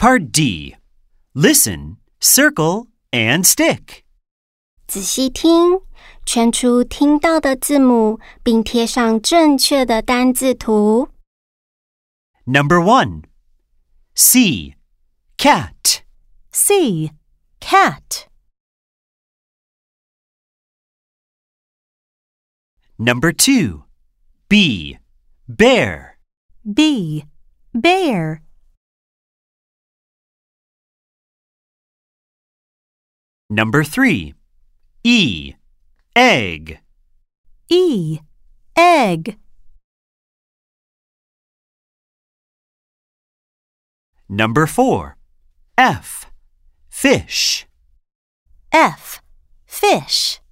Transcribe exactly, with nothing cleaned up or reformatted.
Part D. Listen, circle, and stick. 仔细听，圈出听到的字母，并贴上正确的单字图。 Number one. C. Cat. C. Cat. Number two. B. Bear. B. Bear. Number three. E. Egg. E. Egg. Number four. F. Fish. F. Fish.